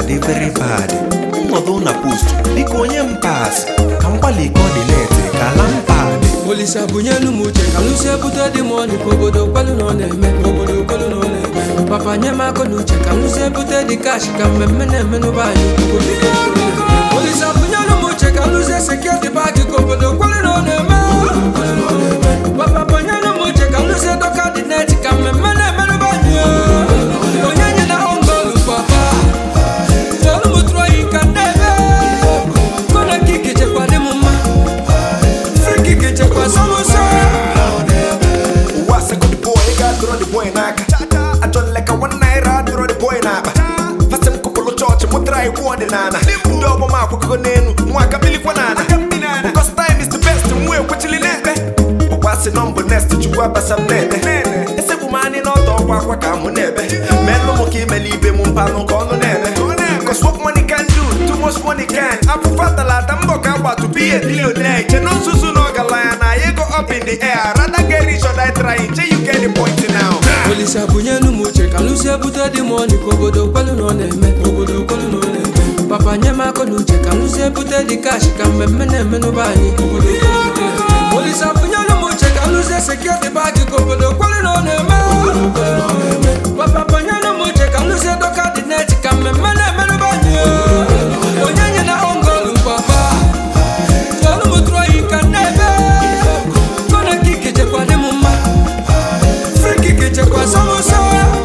dị very bad. Nnọdụ na post biko onye m pass ka mgbalị coordinate ka ala m pad. Olisa bunyelu muche ka lusi ebute dị money ka obodo kwelu na ọ na-eme obodo kwelu na ọ na-eme. Papa nye m akọ n'uche ka lusi ebute dị cash ka mmemme na-eme n'ụba anyị obodo kwelu na ọ na-eme. Olisa bunyelu muche ka lusi security bag ka obodo kwelu na ọ na-eme. Papa bunyelu muche ka lusi doka dị net ka mmemme na-eme n'ụba anyị. Onye nye na ongolu papa tolu mu tro yi ka nebe kona kiki chekwa dị m mma friki kiki chekwa samosa. What's a good boy? Got throw the boy naka. I don't like a one night throw the boy naka. Fast em kokolo church mo try word nana. Double mark ko nenu mwaka bili kwa nana. Because time is the best mwe kwachili nebe. What's a number next to you up some nebe. Ese bumani no to kwa ka mo nebe. Melo mo ki melibe mo pano kono nebe. Cause what money can do, too much money can. I prefer the la damboka about to be a billionaire. Cheno susu no galana, you go up in the air. Rather get rich or die trying, till you get the point now. Olisa bunyelu muche ka lusi ebute dị money ka obodo kwelu na ọ na-eme obodo kwelu na ọ na-eme. Papa nye m akọ n'uche ka lusi ebute dị cash ka mmemme na-eme n'ụba anyị obodo kwelu na ọ na-eme. Olisa bunyelu muche ka lusi security bag ka obodo kwelu na ọ na-eme. Papa bunyelu muche ka lusi doka dị net ka mmemme na-eme n'ụba anyị. Onye nye na ongolu papa tolu mu tro yi ka nebe kona kiki chekwa dị m mma friki kiki chekwa samosa.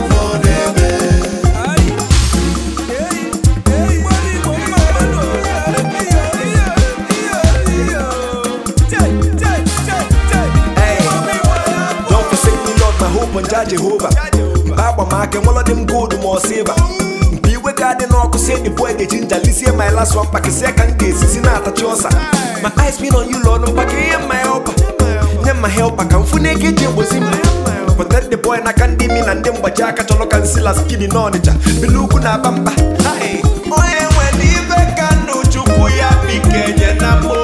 Don't forsake me, Lord, my hope on Jehovah. Baba mark and all of them gold more silver. Be we garden or say the boy the ginger. Listen, my last one pack a second day. Sinata chosa. My eyes been on you, Lord. I'm packing my helper. My helper can fully get you was in my. But that the boy na can be mean and them but Jacka to look and see us skinny knowledge. Be looking at Bamba. Hey, oh, when you can do Chukuya, be Kenya Namo.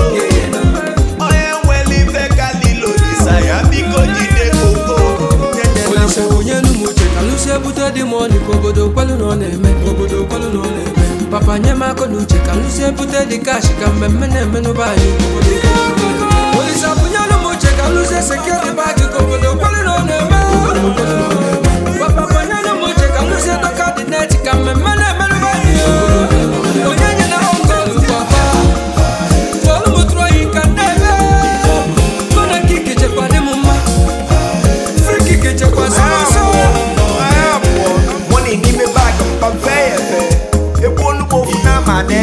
Olisa bunyelu muche ka lusi ebute dị money ka obodo kwelu na ọ na-eme obodo kwelu na ọ na-eme. Papa nye m akọ n'uche ka lusi ebute dị cash ka mmemme na-eme n'ụba anyị obodo kwelu na ọ na-eme. Olisa bunyelu muche ka lusi security bag ka obodo kwelu na ọ na-eme. Papa bunyelu muche ka lusi doka dị net ka mmemme na-eme n'ụba anyị. Onye nye na ongolu papa tolu mu tro yi ka nebe kona kiki chekwa dị m mma friki kiki chekwa samosa. Money in me bag, I'm fair. It won't go for my man.